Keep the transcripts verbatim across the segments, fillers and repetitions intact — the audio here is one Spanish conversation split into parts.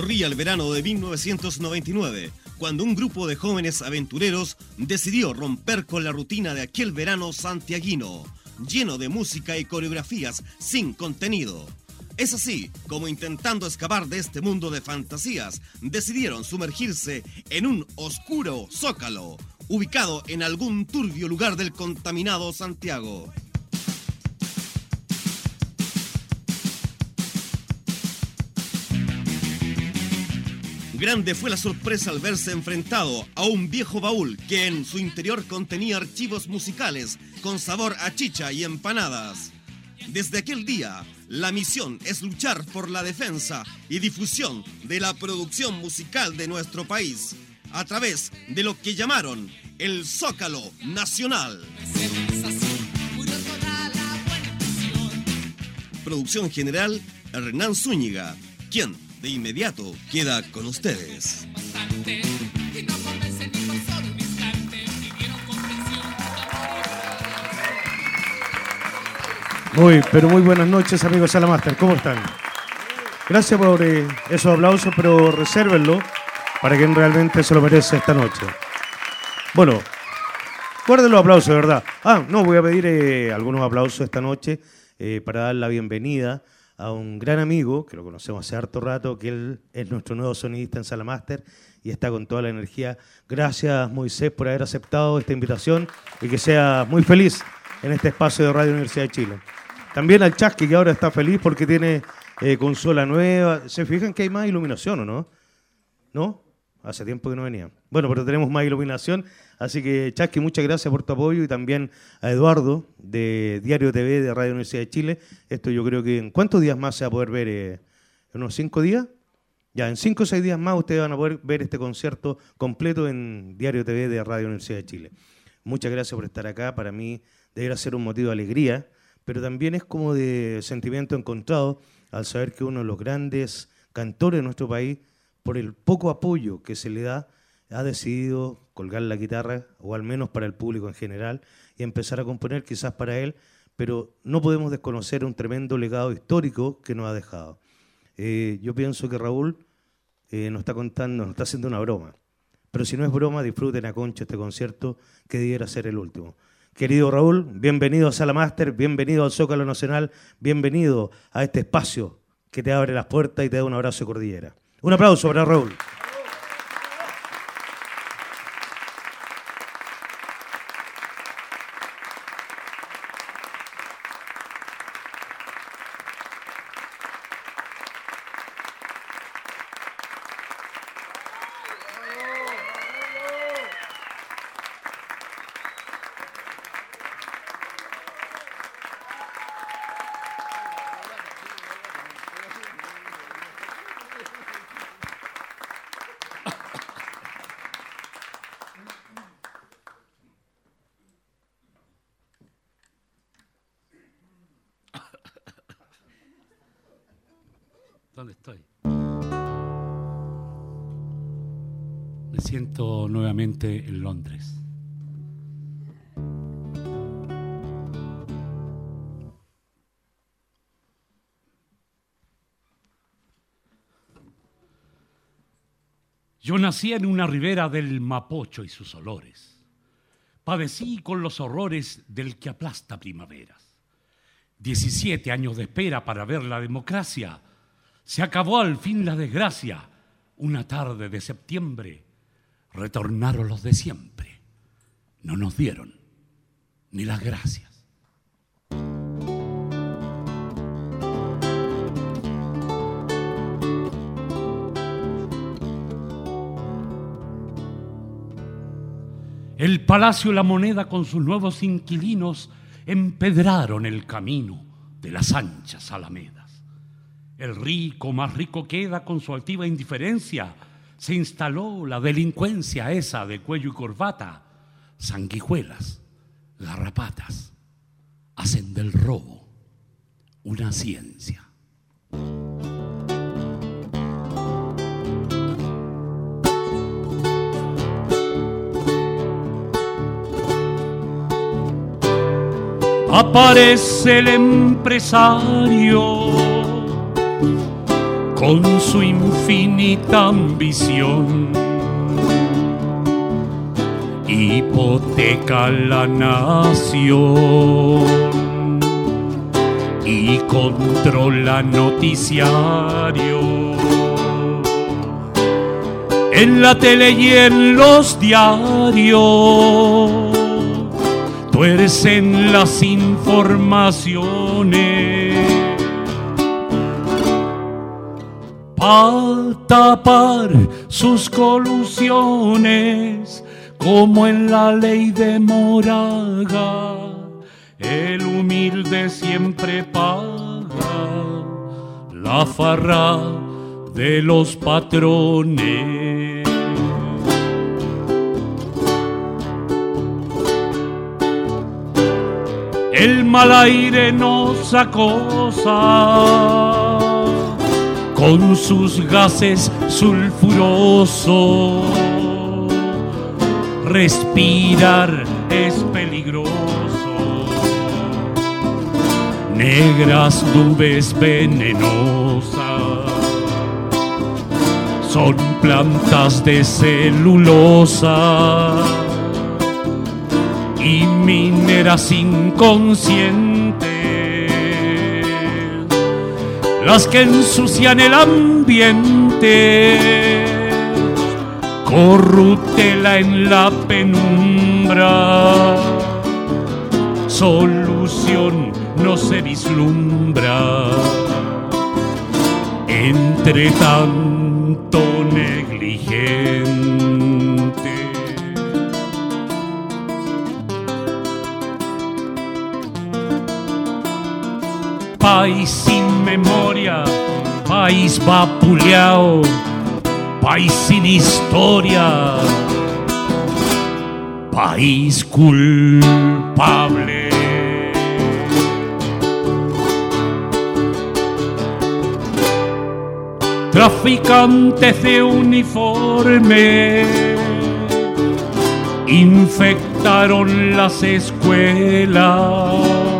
Corría el verano de mil novecientos noventa y nueve, cuando un grupo de jóvenes aventureros decidió romper con la rutina de aquel verano santiaguino, lleno de música y coreografías sin contenido. Es así como, intentando escapar de este mundo de fantasías, decidieron sumergirse en un oscuro zócalo, ubicado en algún turbio lugar del contaminado Santiago. Grande fue la sorpresa al verse enfrentado a un viejo baúl que en su interior contenía archivos musicales con sabor a chicha y empanadas. Desde aquel día, la misión es luchar por la defensa y difusión de la producción musical de nuestro país, a través de lo que llamaron el Zócalo Nacional. Producción general, Hernán Zúñiga, quien de inmediato queda con ustedes. Muy, pero muy buenas noches, amigos Salamaster, ¿cómo están? Gracias por eh, esos aplausos, pero resérvenlo para quien realmente se lo merece esta noche. Bueno, guarden los aplausos, de verdad. Ah, no, voy a pedir eh, algunos aplausos esta noche eh, para dar la bienvenida a un gran amigo, que lo conocemos hace harto rato, que él es nuestro nuevo sonidista en Salamaster y está con toda la energía. Gracias, Moisés, por haber aceptado esta invitación y que sea muy feliz en este espacio de Radio Universidad de Chile. También al Chasqui, que ahora está feliz porque tiene eh, consola nueva. ¿Se fijan que hay más iluminación o no? ¿No? Hace tiempo que no venía. Bueno, pero tenemos más iluminación. Así que, Chasqui, muchas gracias por tu apoyo. Y también a Eduardo, de Diario T V de Radio Universidad de Chile. Esto yo creo que en ¿cuántos días más se va a poder ver? Eh, ¿En unos cinco días? Ya, en cinco o seis días más ustedes van a poder ver este concierto completo en Diario T V de Radio Universidad de Chile. Muchas gracias por estar acá. Para mí debería ser un motivo de alegría, pero también es como de sentimiento encontrado al saber que uno de los grandes cantores de nuestro país, por el poco apoyo que se le da, ha decidido colgar la guitarra, o al menos para el público en general, y empezar a componer quizás para él, pero no podemos desconocer un tremendo legado histórico que nos ha dejado. Eh, yo pienso que Raúl eh, nos está contando, nos está haciendo una broma, pero si no es broma, disfruten a concha este concierto que debiera ser el último. Querido Raúl, bienvenido a Salamaster, bienvenido al Zócalo Nacional, bienvenido a este espacio que te abre las puertas y te da un abrazo de cordillera. Un aplauso para Raúl. ¿Dónde estoy? Me siento nuevamente en Londres. Yo nací en una ribera del Mapocho y sus olores. Padecí con los horrores del que aplasta primaveras. Diecisiete años de espera para ver la democracia. Se acabó al fin la desgracia. Una tarde de septiembre retornaron los de siempre. No nos dieron ni las gracias. El Palacio La Moneda con sus nuevos inquilinos empedraron el camino de las anchas alamedas. El rico más rico queda con su altiva indiferencia. Se instaló la delincuencia esa de cuello y corbata. Sanguijuelas, garrapatas, hacen del robo una ciencia. Aparece el empresario con su infinita ambición, hipoteca la nación y controla noticiario en la tele y en los diarios. Tuercen las informaciones para tapar sus colusiones, como en la ley de Moraga, el humilde siempre paga la farra de los patrones. El mal aire nos acosa con sus gases sulfurosos. Respirar es peligroso. Negras nubes venenosas son plantas de celulosa y mineras inconscientes, las que ensucian el ambiente. Corruptela en la penumbra, solución no se vislumbra entre tanto negligente. País sin memoria, país vapuleado, país sin historia, país culpable. Traficantes de uniforme infectaron las escuelas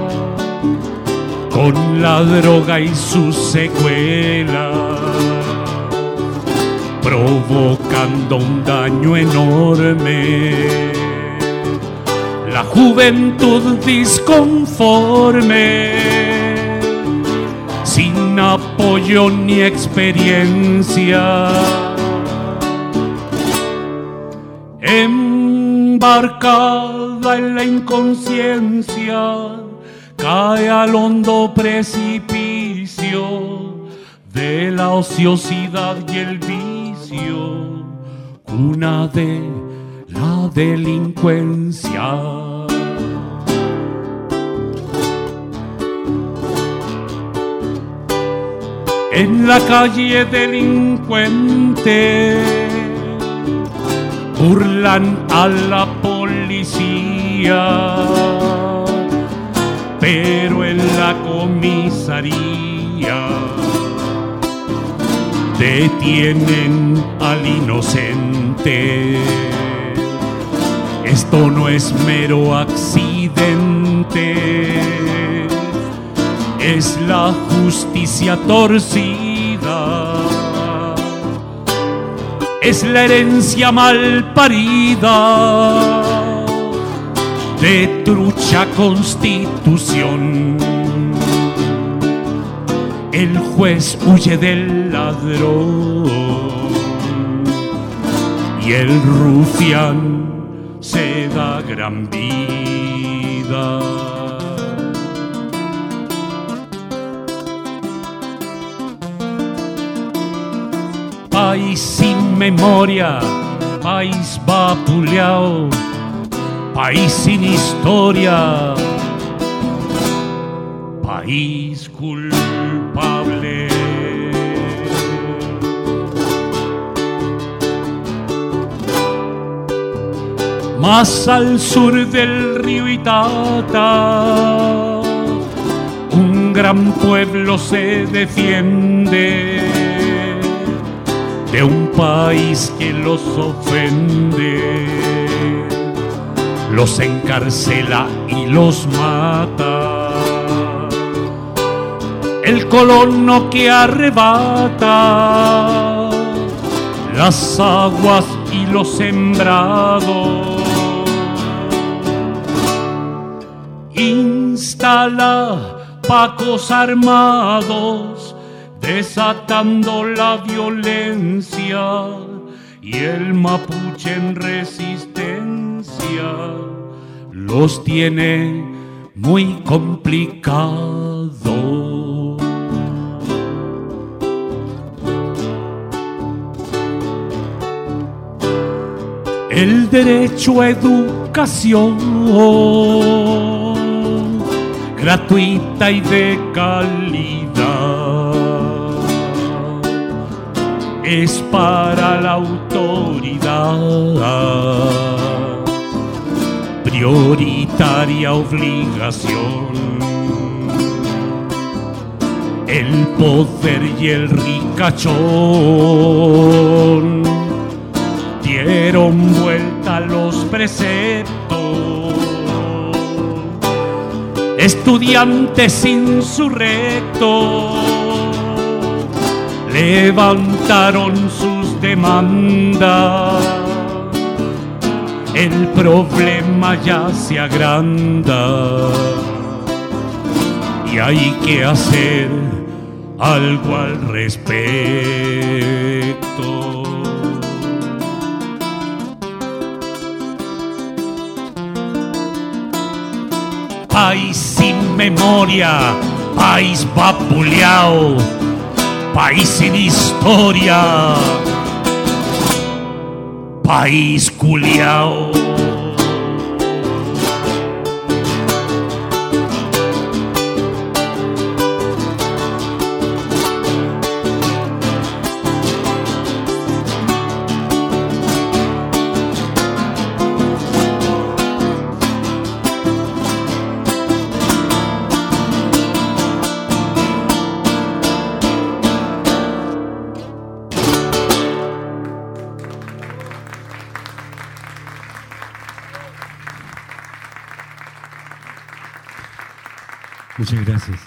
con la droga y sus secuelas, provocando un daño enorme. La juventud disconforme, sin apoyo ni experiencia, embarcada en la inconsciencia, cae al hondo precipicio de la ociosidad y el vicio, cuna de la delincuencia. En la calle delincuente burlan a la policía, pero en la comisaría detienen al inocente. Esto no es mero accidente, es la justicia torcida, es la herencia mal parida de trucha constitución. El juez huye del ladrón y el rufián se da gran vida. País sin memoria, país vapuleado, país sin historia, país culpable. Más al sur del río Itata, un gran pueblo se defiende de un país que los ofende, los encarcela y los mata. el colono que arrebata las aguas y los sembrados, instala pacos armados desatando la violencia, y el mapuche en resistencia los tiene muy complicados. El derecho a educación gratuita y de calidad es para la autoridad prioritaria obligación. El poder y el ricachón dieron vuelta a los preceptos. Estudiantes insurrectos levantaron sus demandas. El problema ya se agranda y hay que hacer algo al respecto. País sin memoria, país vapuleado, país sin historia, país culiao. Muchas gracias.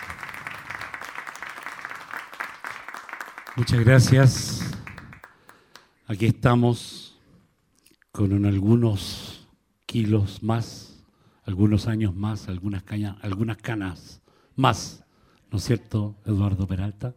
Muchas gracias. Aquí estamos con algunos kilos más, algunos años más, algunas, cañas, algunas canas más, ¿no es cierto, Eduardo Peralta?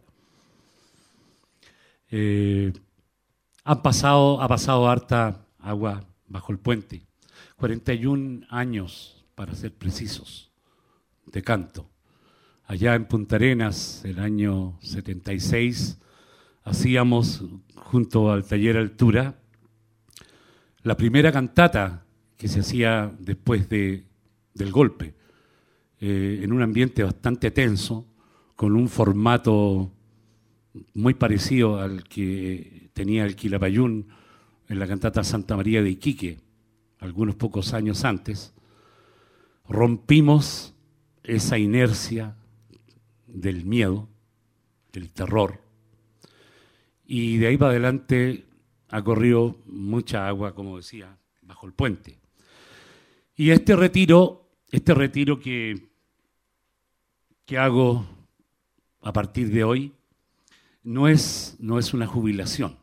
Eh, han pasado, ha pasado harta agua bajo el puente. cuarenta y un años, para ser precisos, de canto. Allá en Punta Arenas, el año setenta y seis, hacíamos, junto al Taller Altura, la primera cantata que se hacía después de, del golpe, eh, en un ambiente bastante tenso, con un formato muy parecido al que tenía el Quilapayún en la cantata Santa María de Iquique, algunos pocos años antes. Rompimos esa inercia del miedo, del terror, y de ahí para adelante ha corrido mucha agua, como decía, bajo el puente. Y este retiro, este retiro que, que hago a partir de hoy, no es, no es una jubilación.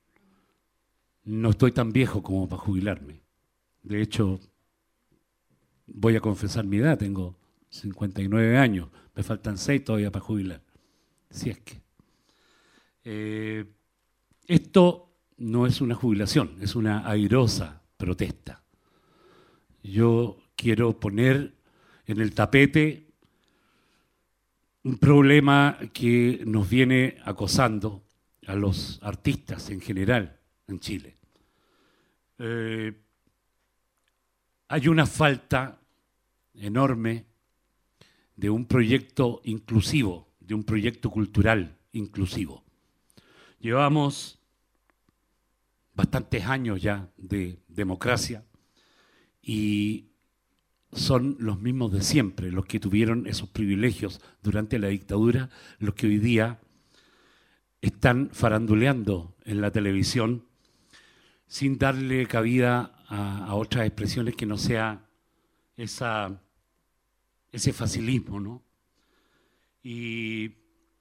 No estoy tan viejo como para jubilarme. De hecho, voy a confesar mi edad, tengo cincuenta y nueve años, me faltan seis todavía para jubilar. Si es que. Eh, esto no es una jubilación, es una airosa protesta. Yo quiero poner en el tapete un problema que nos viene acosando a los artistas en general en Chile. Eh, hay una falta enorme de un proyecto inclusivo, de un proyecto cultural inclusivo. Llevamos bastantes años ya de democracia y son los mismos de siempre, los que tuvieron esos privilegios durante la dictadura, los que hoy día están faranduleando en la televisión sin darle cabida a, a otras expresiones que no sea esa, ese facilismo, ¿no? Y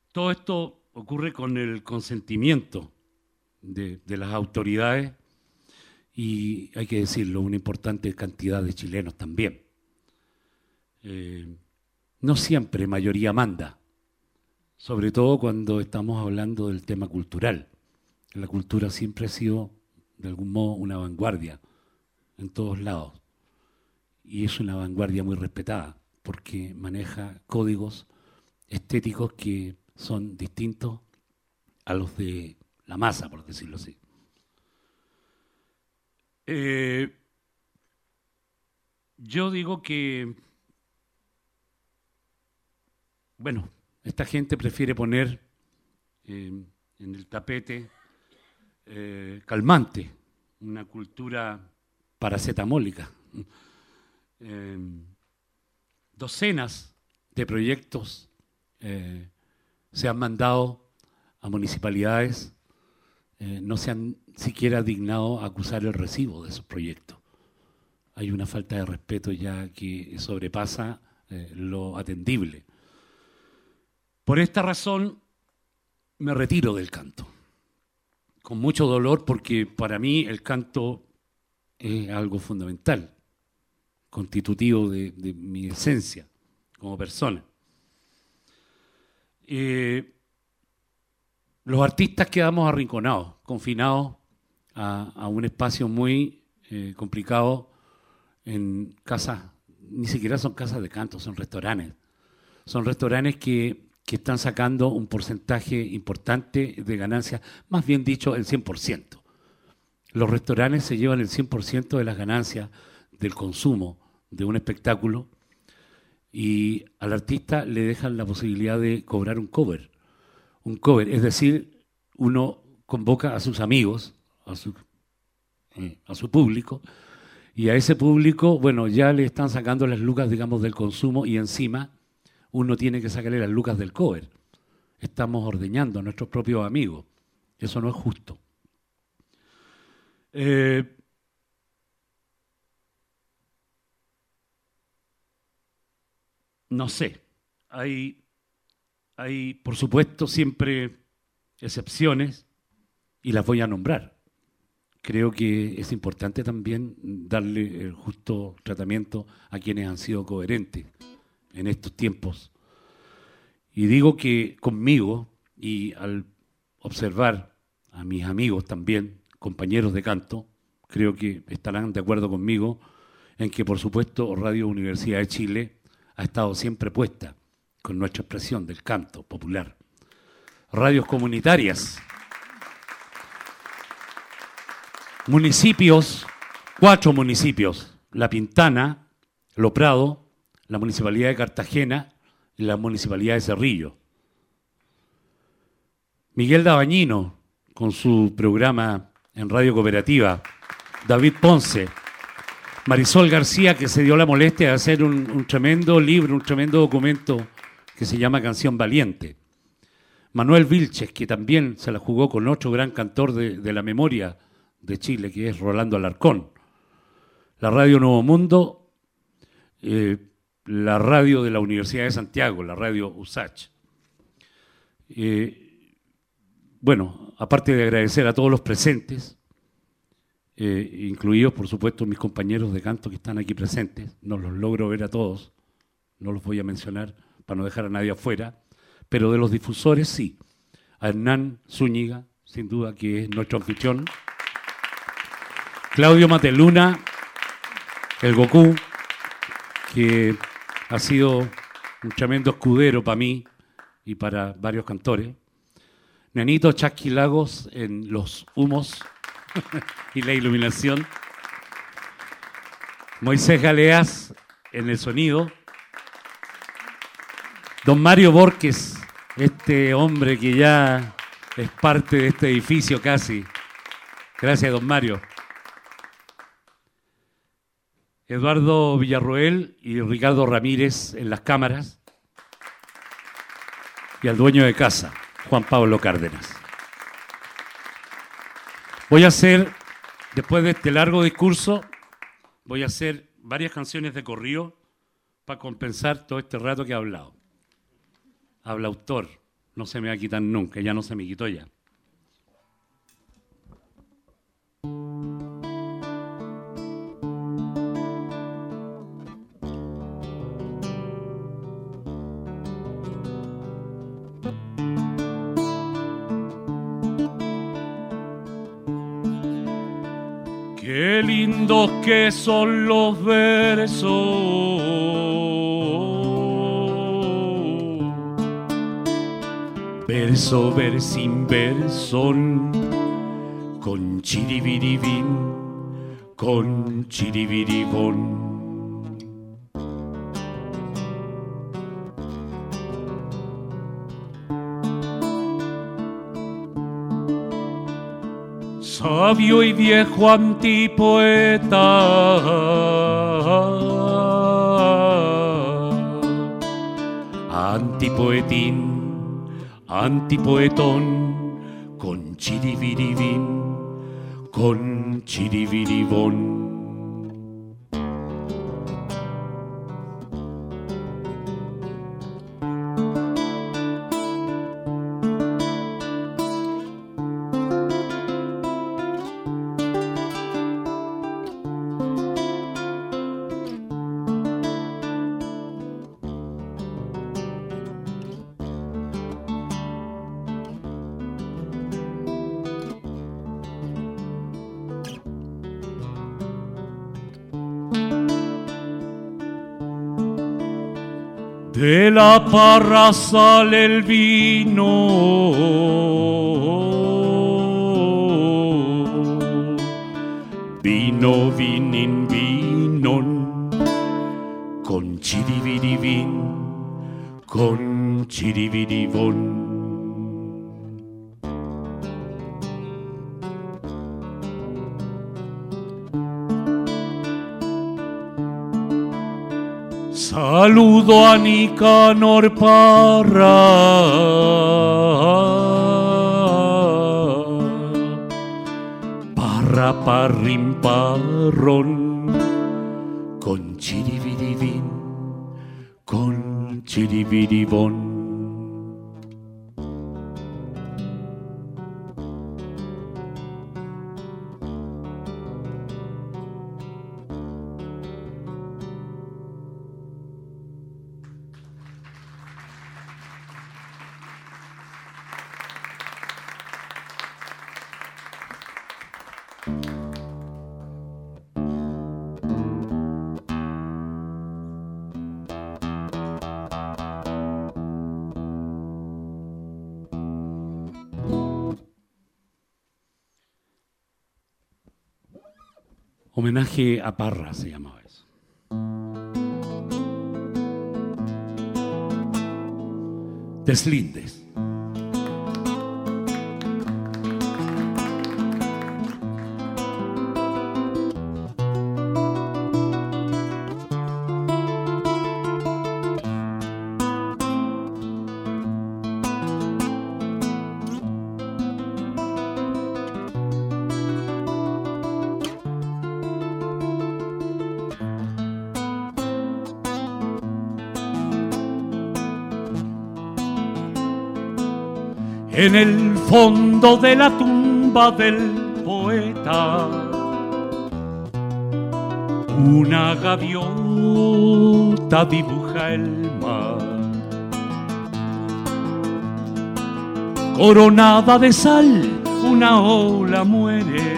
Todo esto ocurre con el consentimiento de, de las autoridades y, hay que decirlo, una importante cantidad de chilenos también. Eh, no siempre mayoría manda, sobre todo cuando estamos hablando del tema cultural. La cultura siempre ha sido, de algún modo, una vanguardia en todos lados. Y es una vanguardia muy respetada, porque maneja códigos estéticos que son distintos a los de la masa, por decirlo así. Eh, yo digo que, bueno, esta gente prefiere poner eh, en el tapete eh, calmante, una cultura paracetamólica. Eh, docenas de proyectos eh, se han mandado a municipalidades, eh, no se han siquiera dignado a acusar el recibo de esos proyectos. Hay una falta de respeto ya que sobrepasa eh, lo atendible. Por esta razón me retiro del canto, con mucho dolor, porque para mí el canto es algo fundamental, constitutivo de, de mi esencia como persona. Eh, los artistas quedamos arrinconados, confinados a, a un espacio muy eh, complicado en casas, ni siquiera son casas de canto, son restaurantes. Son restaurantes que, que están sacando un porcentaje importante de ganancias, más bien dicho, el cien por ciento. Los restaurantes se llevan el cien por ciento de las ganancias del consumo de un espectáculo y al artista le dejan la posibilidad de cobrar un cover. Un cover, es decir, uno convoca a sus amigos, a su, eh, a su público, y a ese público, bueno, ya le están sacando las lucas, digamos, del consumo y encima uno tiene que sacarle las lucas del cover. Estamos ordeñando a nuestros propios amigos. Eso no es justo. Eh, no sé, hay, hay, por supuesto, siempre excepciones y las voy a nombrar. Creo que es importante también darle el justo tratamiento a quienes han sido coherentes en estos tiempos. Y digo que conmigo, y al observar a mis amigos también, compañeros de canto, creo que estarán de acuerdo conmigo en que, por supuesto, Radio Universidad de Chile ha estado siempre puesta con nuestra expresión del canto popular. Radios comunitarias, municipios, cuatro municipios, La Pintana, Lo Prado, la Municipalidad de Cartagena y la Municipalidad de Cerrillo. Miguel Dabañino, con su programa en Radio Cooperativa, David Ponce, Marisol García, que se dio la molestia de hacer un, un tremendo libro, un tremendo documento que se llama Canción Valiente. Manuel Vilches, que también se la jugó con otro gran cantor de, de la memoria de Chile, que es Rolando Alarcón. La Radio Nuevo Mundo, eh, la radio de la Universidad de Santiago, la radio U S A C H. Eh, bueno, aparte de agradecer a todos los presentes, eh, incluidos, por supuesto, mis compañeros de canto que están aquí presentes, no los logro ver a todos, no los voy a mencionar para no dejar a nadie afuera, pero de los difusores sí, a Hernán Zúñiga, sin duda que es nuestro anfitrión, Claudio Mateluna, el Goku, que ha sido un tremendo escudero para mí y para varios cantores, Nenito Chasqui Lagos en los humos y la iluminación, Moisés Galeas en el sonido, don Mario Borges, este hombre que ya es parte de este edificio casi. Gracias, don Mario. Eduardo Villarroel y Ricardo Ramírez en las cámaras. Y al dueño de casa, Juan Pablo Cárdenas. Voy a hacer, después de este largo discurso, voy a hacer varias canciones de corrido para compensar todo este rato que he hablado. Habla autor, no se me va a quitar nunca, ya no se me quitó ya. Qué lindos que son los versos, verso, versin, verson, con chiribiribín, con chiribiribón. Sabio y viejo antipoeta, antipoetín, antipoetón, con chiribiribín, con chiribiribón. De la parra sale el vino, vino, vinin, vinon, con chiribiribín, con chiribiribón. Saludo a Nicanor Parra, Parra parrim parrón, con chiribiribín, con chiribiribón. Homenaje a Parra se llamaba eso. Deslindes. En el fondo de la tumba del poeta, una gaviota dibuja el mar, coronada de sal, una ola muere,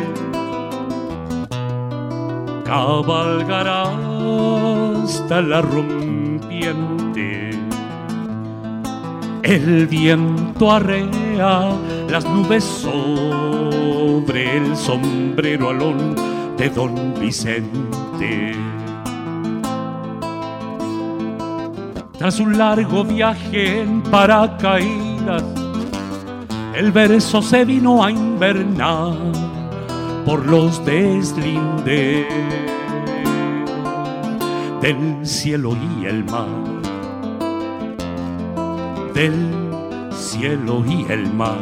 cabalgará hasta la rompiente. El viento arrea las nubes sobre el sombrero alón de don Vicente. Tras un largo viaje en paracaídas, el verso se vino a invernar por los deslindes del cielo y el mar. Del cielo y el mar.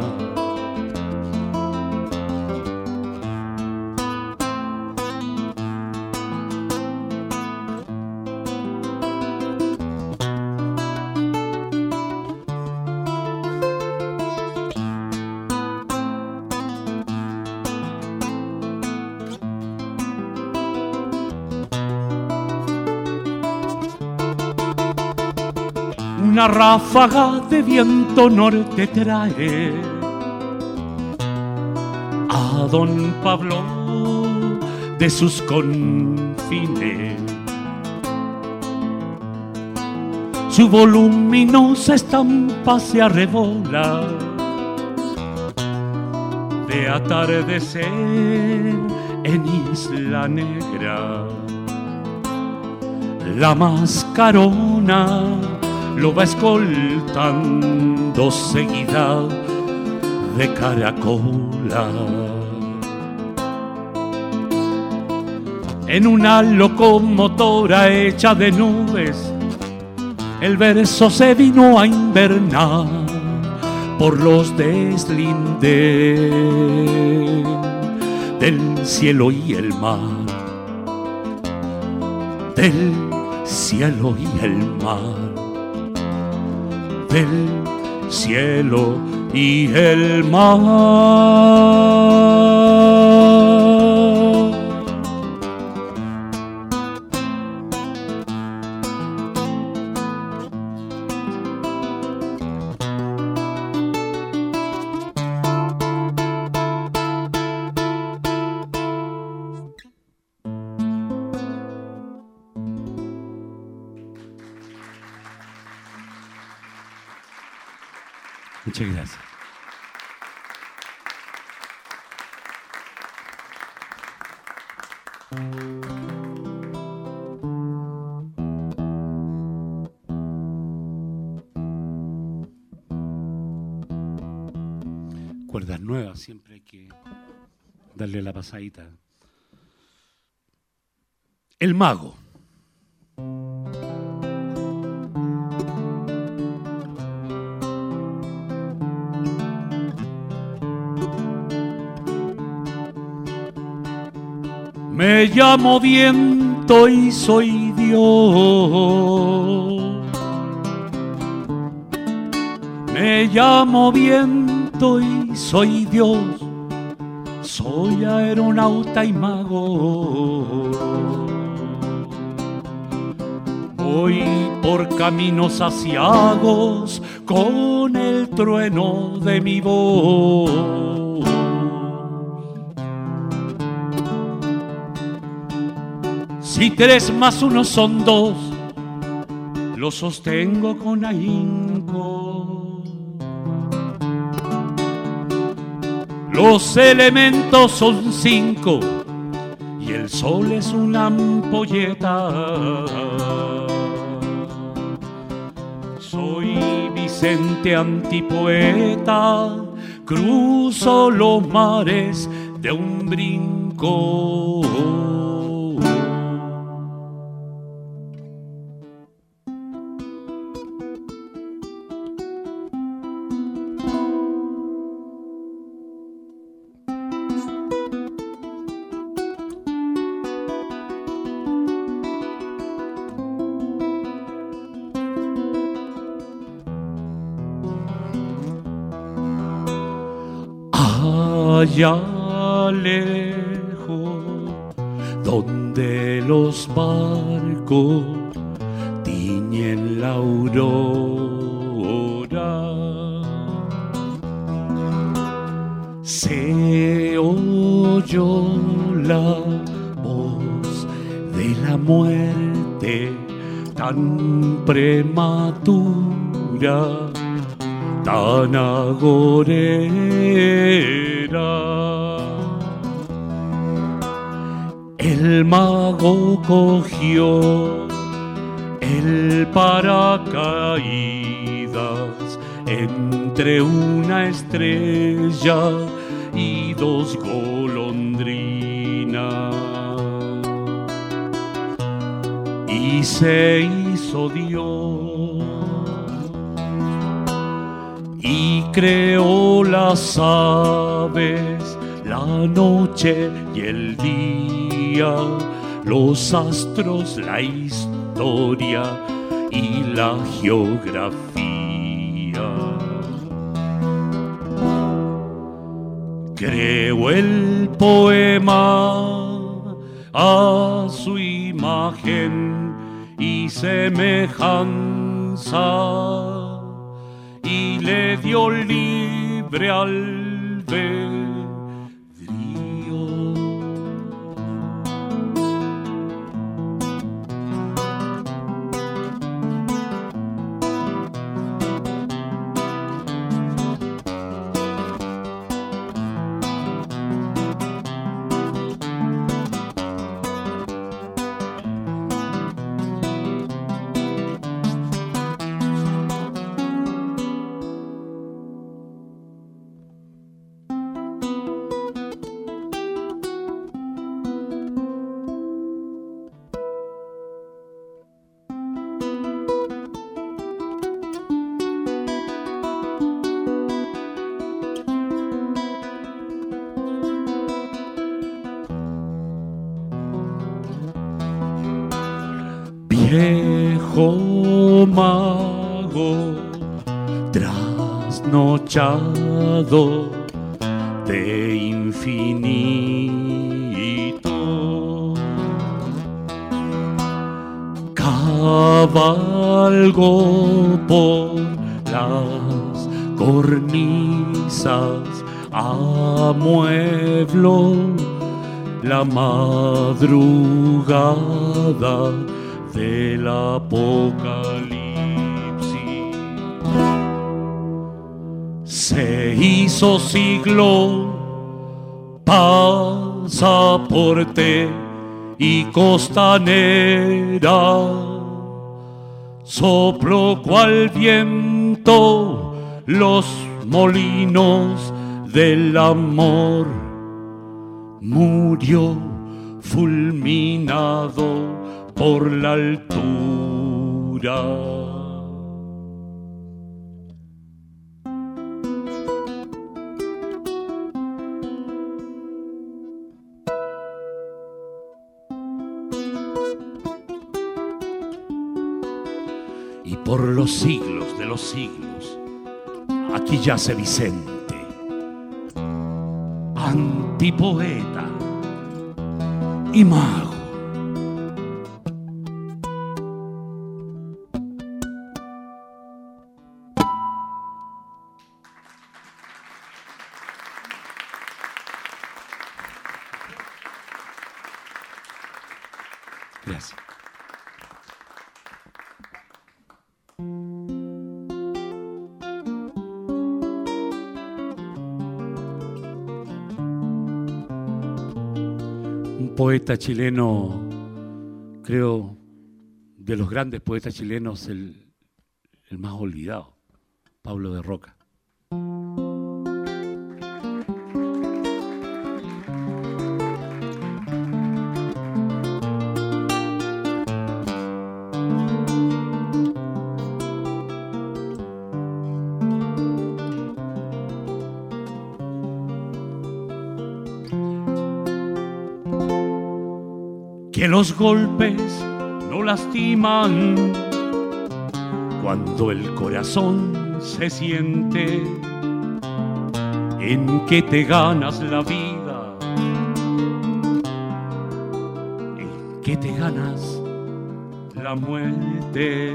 una ráfaga de viento norte trae a don Pablo de sus confines. Su voluminosa estampa se arrebola de atardecer en Isla Negra. La mascarona lo va escoltando seguida de caracola. En una locomotora hecha de nubes, el verso se vino a invernar por los deslindes del cielo y el mar, del cielo y el mar, del cielo y el mar. Muchas gracias. Cuerdas nuevas, siempre hay que darle la pasadita. El mago. Me llamo viento y soy Dios. Me llamo viento y soy Dios. Soy aeronauta y mago. Voy por caminos aciagos con el trueno de mi voz. Si tres más uno son dos, lo sostengo con ahínco. Los elementos son cinco y el sol es una ampolleta. Soy Vicente antipoeta, cruzo los mares de un brinco. Allá lejos, donde los barcos tiñen la aurora, se oyó la voz de la muerte tan prematura, tan agorera. El mago cogió el paracaídas entre una estrella y dos golondrinas y se hizo Dios y creó las aves, la noche y el día, los astros, la historia y la geografía. Creó el poema a su imagen y semejanza danza y le dio libre albedrío. Viejo mago trasnochado de infinito, cabalgo por las cornisas, amueblo la madrugada del apocalipsis. Se hizo siglo, pasaporte y costanera, sopló cual viento los molinos del amor, murió fulminado por la altura. Y por los siglos de los siglos, aquí yace Vicente, antipoeta y mago. Gracias. Un poeta chileno, creo, de los grandes poetas chilenos, el, el más olvidado, Pablo de Roca. Que los golpes no lastiman cuando el corazón se siente en que te ganas la vida, en que te ganas la muerte.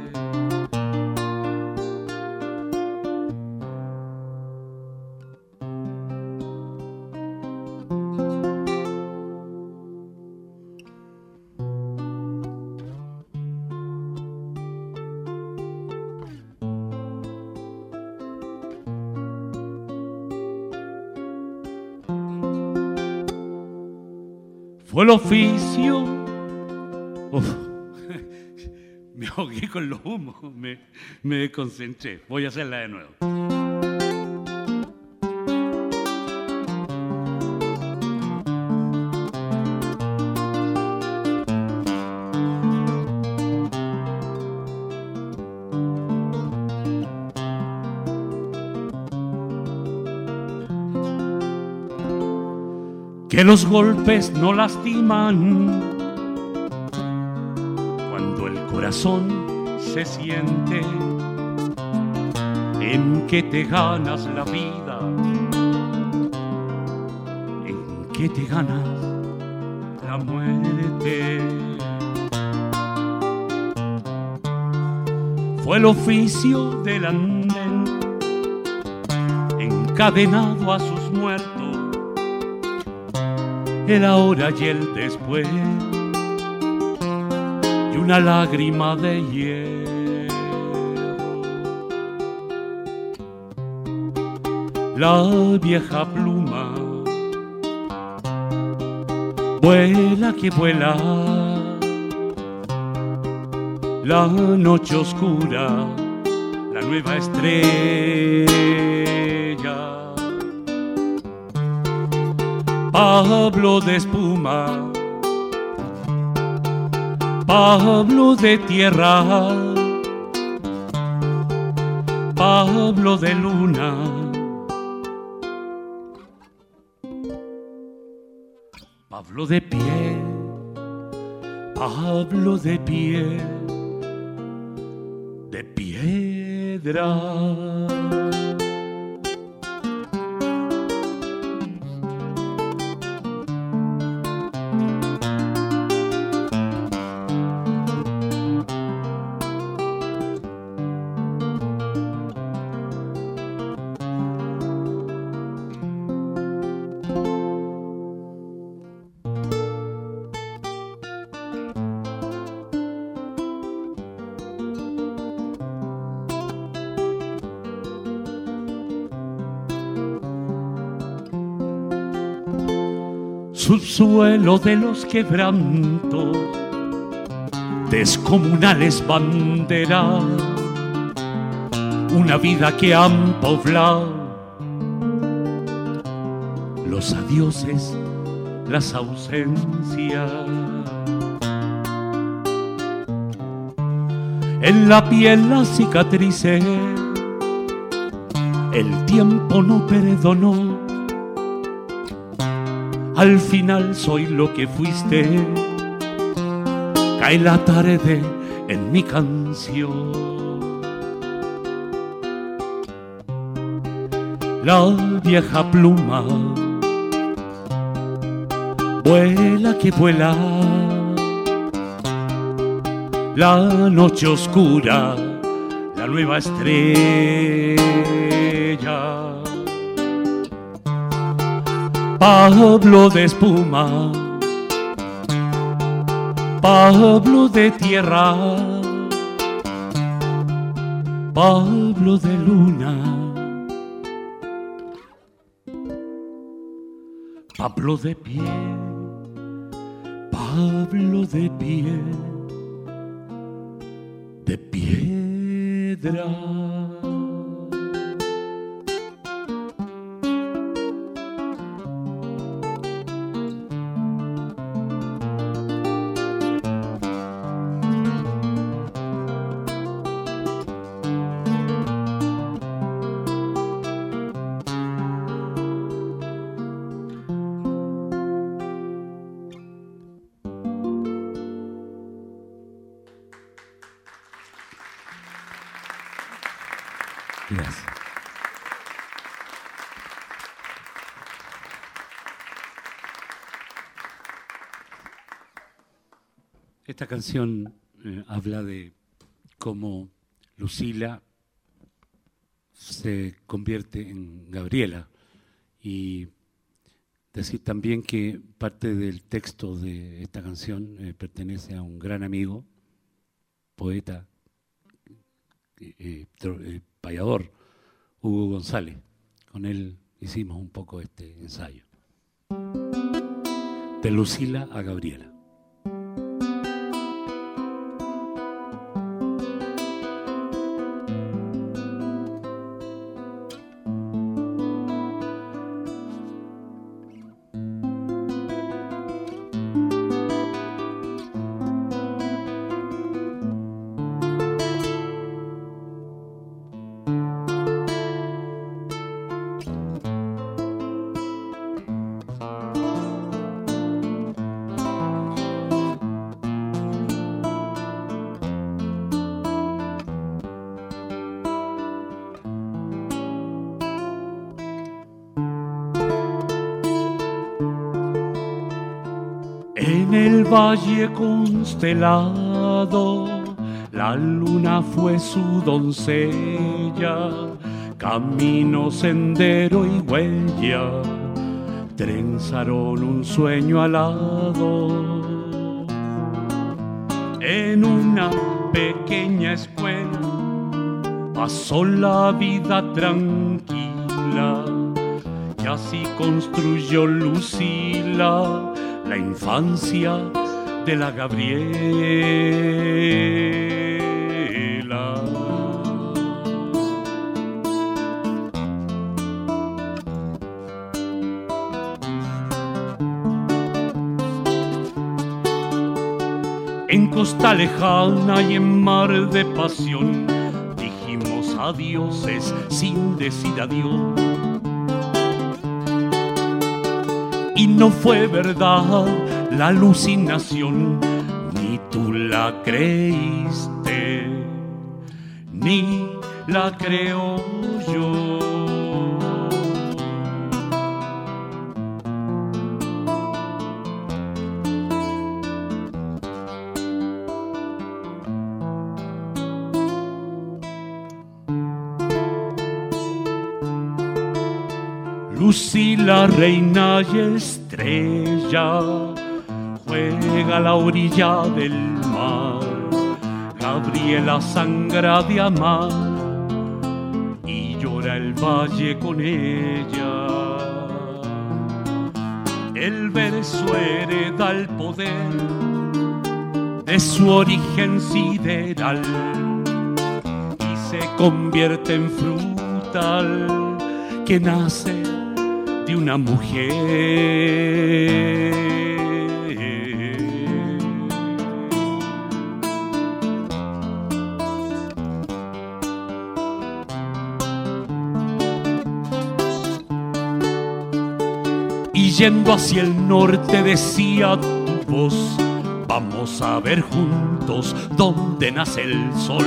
Fue el oficio. Uf, me ahogué con los humos, me, me desconcentré. Voy a hacerla de nuevo. Que los golpes no lastiman cuando el corazón se siente en que te ganas la vida, en que te ganas la muerte. fue el oficio del andén, encadenado a sus muertos, el ahora y el después, y una lágrima de hierro. La vieja pluma vuela que vuela, la noche oscura, la nueva estrella. Pablo de espuma, Pablo de tierra, Pablo de luna, Pablo de pie, Pablo de pie, de piedra. Subsuelo de los quebrantos, descomunales banderas, una vida que han poblado los adioses, las ausencias. En la piel las cicatrices, el tiempo no perdonó. Al final soy lo que fuiste, cae la tarde en mi canción. La vieja pluma vuela que vuela, la noche oscura, la nueva estrella. Pablo de espuma, Pablo de tierra, Pablo de luna, Pablo de pie, Pablo de pie, de piedra. Gracias. Esta canción eh, habla de cómo Lucila se convierte en Gabriela, y decir también que parte del texto de esta canción eh, pertenece a un gran amigo, poeta, eh, eh, payador, Hugo González. Con él hicimos un poco este ensayo. De Lucila a Gabriela. En el valle constelado, La luna fue su doncella, camino, sendero y huella, trenzaron un sueño alado. En una pequeña escuela pasó la vida tranquila, y así construyó Lucila la infancia de la Gabriela. En costa lejana y en mar de pasión dijimos adioses sin decir adiós. Y no fue verdad la alucinación, ni tú la creíste, ni la creo yo. Lucila, reina y estrella, juega a la orilla del mar. Gabriela sangra de amar y llora el valle con ella. El verso hereda el poder de su origen sideral y se convierte en frutal que nace de una mujer. Y yendo hacia el norte decía tu voz: vamos a ver juntos dónde nace el sol.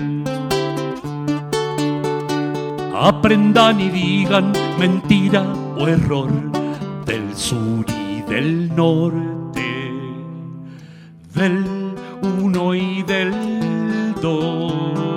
Aprendan y digan mentira o error del sur y del norte, del uno y del dos.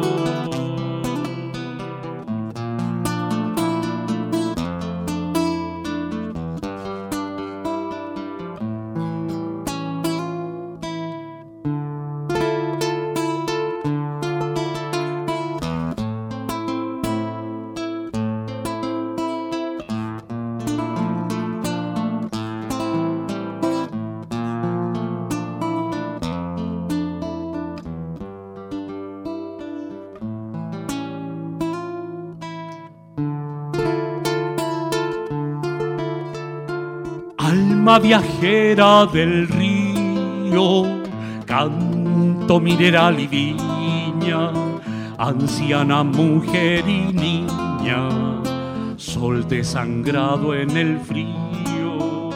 Alma viajera del río, canto mineral y viña, anciana, mujer y niña, sol desangrado en el frío.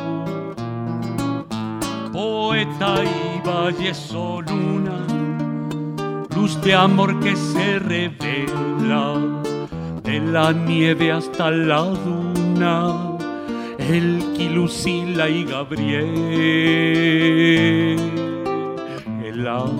Poeta y valle soluna, luz de amor que se revela, de la nieve hasta la duna. Elqui, Lucila y Gabriela.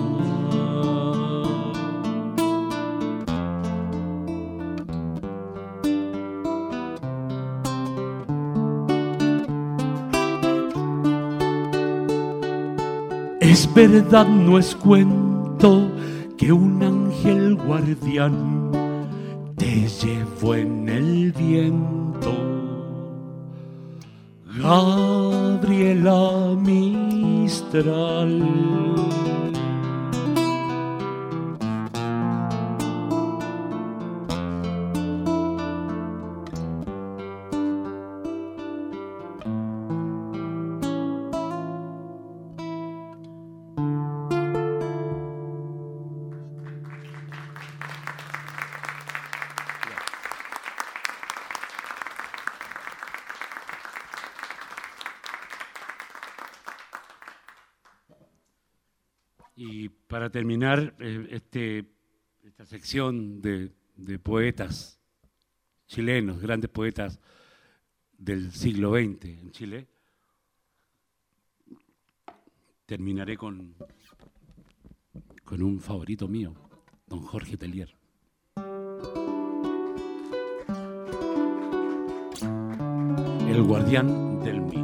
Es verdad, no es cuento, que un ángel guardián te llevó en el viento. Gabriela Mistral. Y para terminar eh, este, esta sección de, de poetas chilenos, grandes poetas del siglo veinte en Chile, terminaré con, con un favorito mío. don Jorge Tellier. El guardián del mito.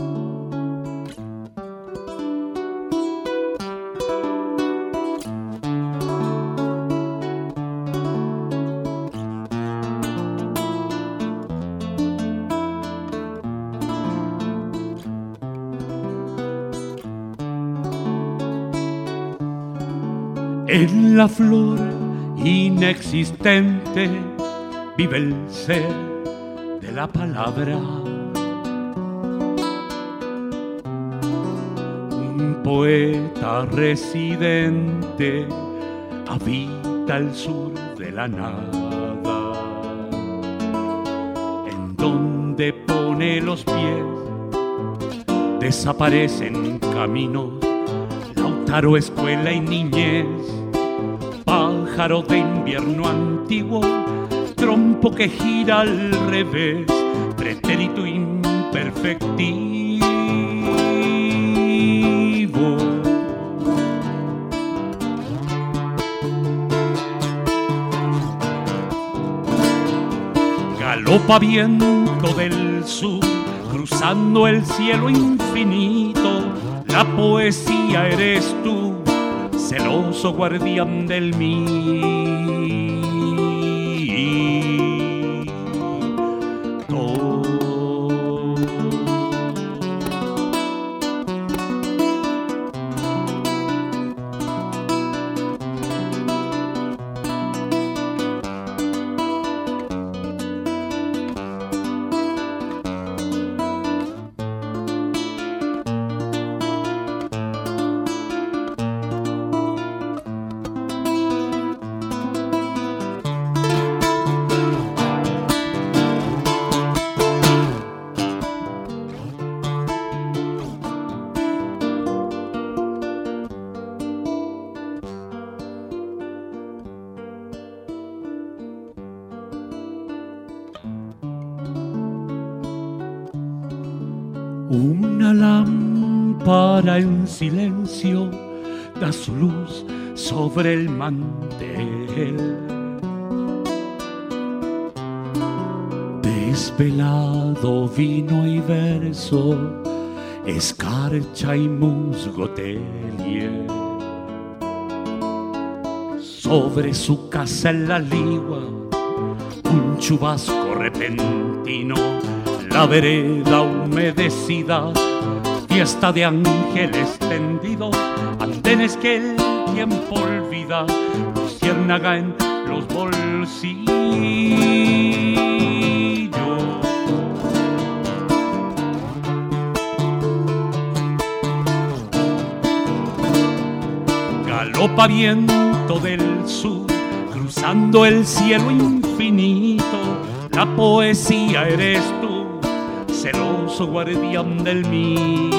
En la flor inexistente vive el ser de la palabra. Un poeta residente habita el sur de la nada. En donde pone los pies desaparecen caminos. Lautaro, escuela y niñez, pájaro de invierno antiguo, trompo que gira al revés, pretérito imperfectivo. Galopa viento del sur, cruzando el cielo infinito. La poesía eres tú, celoso guardián del mito. Una lámpara en silencio da su luz sobre el mantel. Desvelado vino y verso, escarcha y musgo Tellier. Sobre su casa en la ligua, un chubasco repentino. La vereda humedecida, fiesta de ángeles tendidos, andenes que el tiempo olvida, luciérnaga en los bolsillos. Galopa viento del sur, cruzando el cielo infinito, la poesía eres tú, celoso guardián del mito.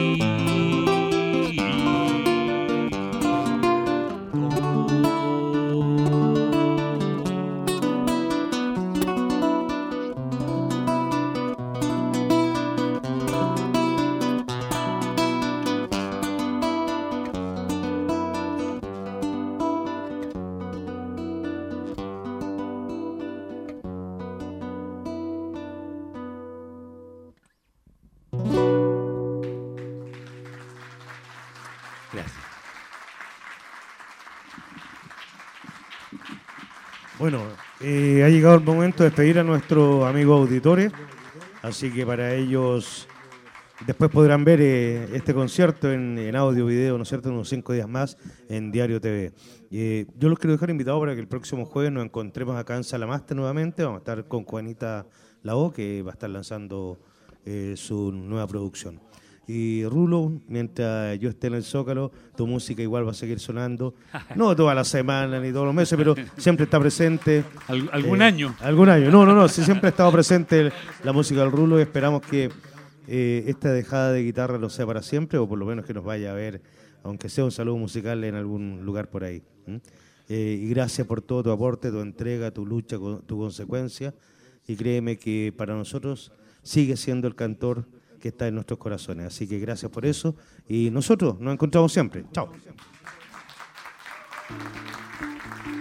Bueno, eh, ha llegado el momento de despedir a nuestros amigos auditores, así que para ellos después podrán ver eh, este concierto en, en audio, video, ¿no es cierto?, unos cinco días más en Diario T V. Eh, yo los quiero dejar invitados para que el próximo jueves nos encontremos acá en Salamaste nuevamente. Vamos a estar con Juanita Lao, que va a estar lanzando eh, su nueva producción. Y Rulo, mientras yo esté en el Zócalo, tu música igual va a seguir sonando, no toda la semana ni todos los meses, pero siempre está presente. ¿Al, ¿Algún eh, año? Algún año, no, no, no, sí, siempre ha estado presente la música del Rulo y esperamos que eh, esta dejada de guitarra lo sea para siempre, o por lo menos que nos vaya a ver, aunque sea un saludo musical en algún lugar por ahí. ¿Mm? Eh, y gracias por todo tu aporte, tu entrega, tu lucha, tu consecuencia, y créeme que para nosotros sigue siendo el cantor que está en nuestros corazones. Así que gracias por eso y nosotros nos encontramos siempre. Chao.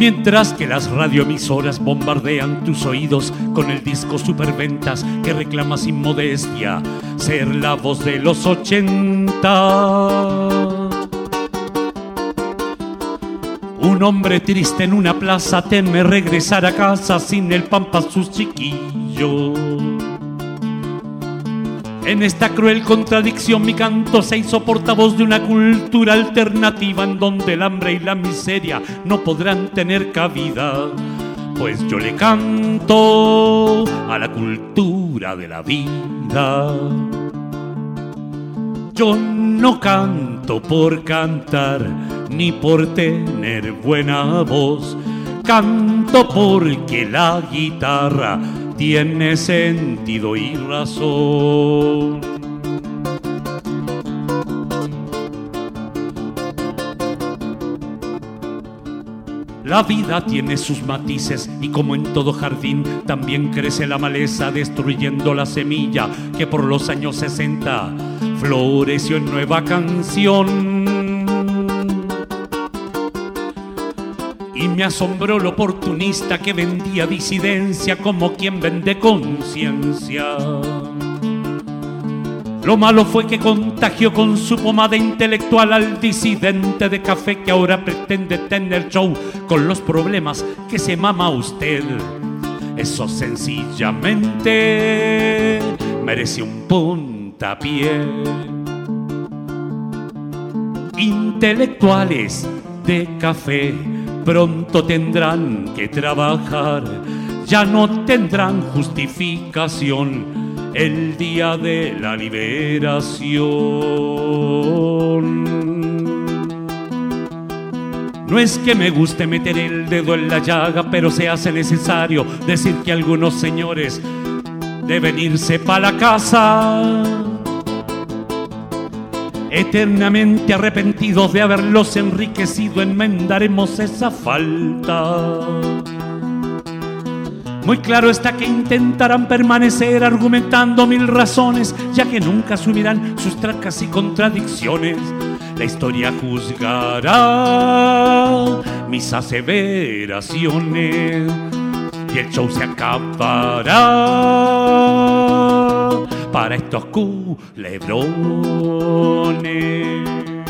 Mientras que las radioemisoras bombardean tus oídos con el disco superventas que reclama sin modestia ser la voz de los ochenta. Un hombre triste en una plaza teme regresar a casa sin el pan para sus chiquillos. En esta cruel contradicción mi canto se hizo portavoz de una cultura alternativa en donde el hambre y la miseria no podrán tener cabida. Pues yo le canto a la cultura de la vida. Yo no canto por cantar ni por tener buena voz. Canto porque la guitarra tiene sentido y razón. La vida tiene sus matices y como en todo jardín también crece la maleza destruyendo la semilla que por los años sesenta floreció en nueva canción. Y me asombró lo oportunista que vendía disidencia como quien vende conciencia. Lo malo fue que contagió con su pomada intelectual al disidente de café que ahora pretende tener show con los problemas que se mama usted. Eso sencillamente merece un puntapié. Intelectuales de café pronto tendrán que trabajar, ya no tendrán justificación el día de la liberación. No es que me guste meter el dedo en la llaga, pero se hace necesario decir que algunos señores deben irse pa' la casa, eternamente arrepentidos de haberlos enriquecido. Enmendaremos esa falta. Muy claro está que intentarán permanecer argumentando mil razones, ya que nunca asumirán sus tracas y contradicciones. La historia juzgará mis aseveraciones y el show se acabará para estos culebrones.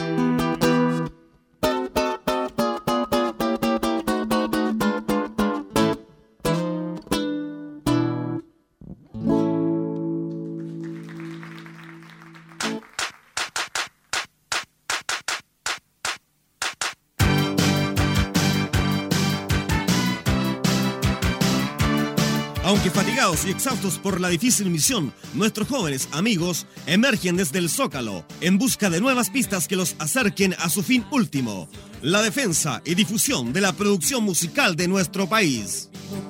Aunque fatigados y exhaustos por la difícil misión, nuestros jóvenes amigos emergen desde el Zócalo en busca de nuevas pistas que los acerquen a su fin último, la defensa y difusión de la producción musical de nuestro país.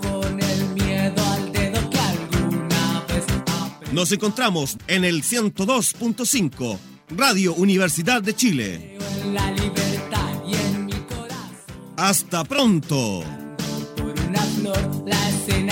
Nos encontramos en el ciento dos punto cinco, Radio Universidad de Chile. Hasta pronto. Por una flor, la escena